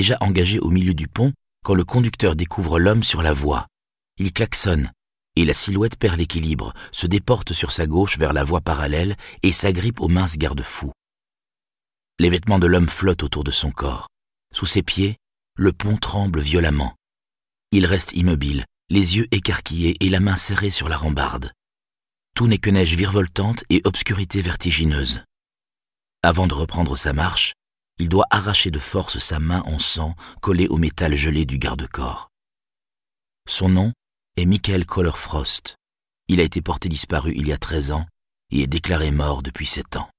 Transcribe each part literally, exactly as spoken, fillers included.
déjà engagé au milieu du pont quand le conducteur découvre l'homme sur la voie. Il klaxonne et la silhouette perd l'équilibre, se déporte sur sa gauche vers la voie parallèle et s'agrippe aux minces garde-fous. Les vêtements de l'homme flottent autour de son corps. Sous ses pieds, le pont tremble violemment. Il reste immobile, les yeux écarquillés et la main serrée sur la rambarde. Tout n'est que neige virevoltante et obscurité vertigineuse. Avant de reprendre sa marche, il doit arracher de force sa main en sang collée au métal gelé du garde-corps. Son nom est Michael Kohler-Frost. Il a été porté disparu il y a treize ans et est déclaré mort depuis sept ans.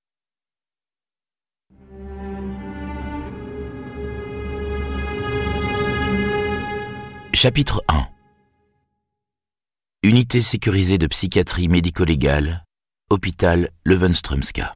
Chapitre un. Unité sécurisée de psychiatrie médico-légale, hôpital Löwenströmska.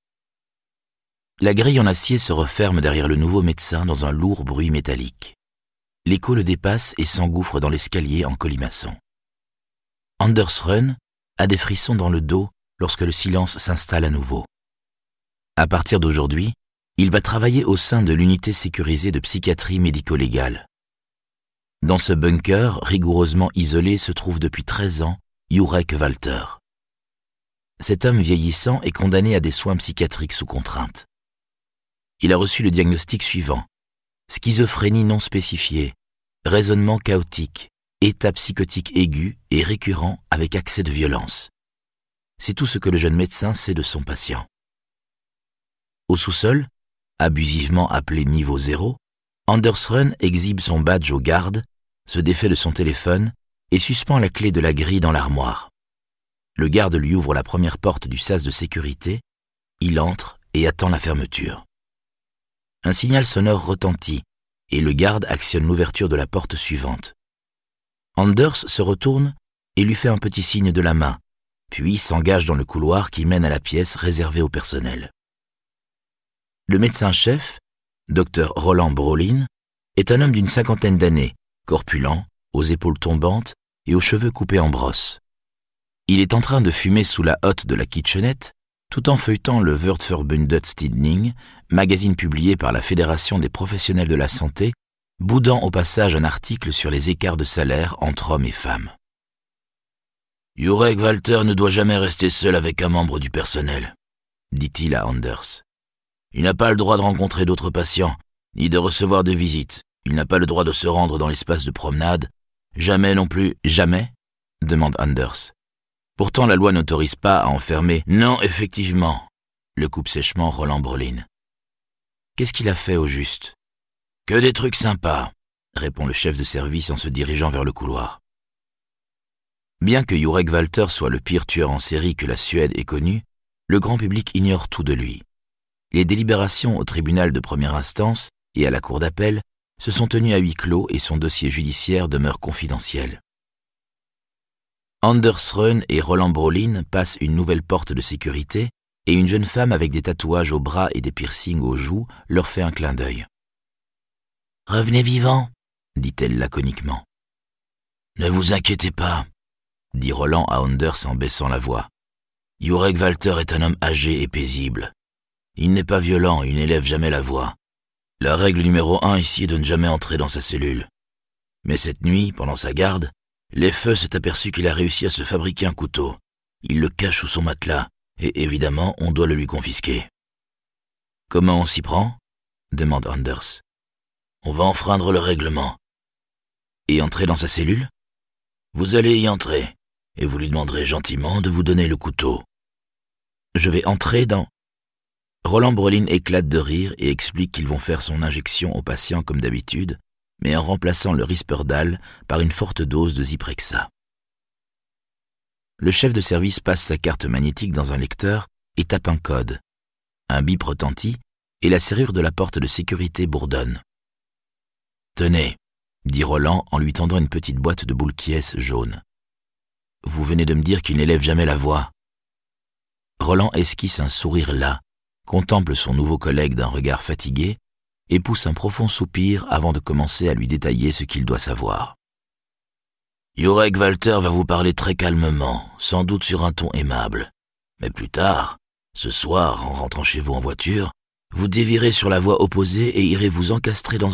La grille en acier se referme derrière le nouveau médecin dans un lourd bruit métallique. L'écho le dépasse et s'engouffre dans l'escalier en colimaçon. Anders Rönn a des frissons dans le dos lorsque le silence s'installe à nouveau. À partir d'aujourd'hui, il va travailler au sein de l'unité sécurisée de psychiatrie médico-légale. Dans ce bunker rigoureusement isolé se trouve depuis treize ans Jurek Walter. Cet homme vieillissant est condamné à des soins psychiatriques sous contrainte. Il a reçu le diagnostic suivant: schizophrénie non spécifiée, raisonnement chaotique, état psychotique aigu et récurrent avec accès de violence. C'est tout ce que le jeune médecin sait de son patient. Au sous-sol, abusivement appelé niveau zéro, Anders Rönn exhibe son badge aux gardes, se défait de son téléphone et suspend la clé de la grille dans l'armoire. Le garde lui ouvre la première porte du sas de sécurité, il entre et attend la fermeture. Un signal sonore retentit et le garde actionne l'ouverture de la porte suivante. Anders se retourne et lui fait un petit signe de la main, puis s'engage dans le couloir qui mène à la pièce réservée au personnel. Le médecin-chef, docteur Roland Brolin, est un homme d'une cinquantaine d'années, corpulent, aux épaules tombantes et aux cheveux coupés en brosse. Il est en train de fumer sous la hotte de la kitchenette, tout en feuilletant le Wörterverbundet Tidning, magazine publié par la Fédération des professionnels de la santé, boudant au passage un article sur les écarts de salaire entre hommes et femmes. Jurek Walter ne doit jamais rester seul avec un membre du personnel, dit-il à Anders. Il n'a pas le droit de rencontrer d'autres patients, ni de recevoir de visites. Il n'a pas le droit de se rendre dans l'espace de promenade. Jamais non plus. Jamais ? Demande Anders. Pourtant, la loi n'autorise pas à enfermer. Non, effectivement, le coupe sèchement Roland Brolin. Qu'est-ce qu'il a fait au juste ? Que des trucs sympas, répond le chef de service en se dirigeant vers le couloir. Bien que Jurek Walter soit le pire tueur en série que la Suède ait connu, le grand public ignore tout de lui. Les délibérations au tribunal de première instance et à la cour d'appel se sont tenues à huis clos et son dossier judiciaire demeure confidentiel. Anders Rönn et Roland Brolin passent une nouvelle porte de sécurité et une jeune femme avec des tatouages aux bras et des piercings aux joues leur fait un clin d'œil. « Revenez vivant, dit-elle laconiquement. « Ne vous inquiétez pas, dit Roland à Anders en baissant la voix. Jurek Walter est un homme âgé et paisible. Il n'est pas violent, il n'élève jamais la voix. La règle numéro un ici est de ne jamais entrer dans sa cellule. Mais cette nuit, pendant sa garde, l'Effeux s'est aperçu qu'il a réussi à se fabriquer un couteau. Il le cache sous son matelas, et évidemment, on doit le lui confisquer. »« Comment on s'y prend ?» demande Anders. « On va enfreindre le règlement. »« Et entrer dans sa cellule ? » ?»« Vous allez y entrer, et vous lui demanderez gentiment de vous donner le couteau. »« Je vais entrer dans... » Roland Brolin éclate de rire et explique qu'ils vont faire son injection au patient comme d'habitude, mais en remplaçant le Risperdal par une forte dose de Zyprexa. Le chef de service passe sa carte magnétique dans un lecteur et tape un code. Un bip retentit et la serrure de la porte de sécurité bourdonne. « Tenez, » dit Roland en lui tendant une petite boîte de boules quies jaune. « Vous venez de me dire qu'il n'élève jamais la voix. » Roland esquisse un sourire las, contemple son nouveau collègue d'un regard fatigué et pousse un profond soupir avant de commencer à lui détailler ce qu'il doit savoir. Jurek Walter va vous parler très calmement, sans doute sur un ton aimable. Mais plus tard, ce soir, en rentrant chez vous en voiture, vous dévirez sur la voie opposée et irez vous encastrer dans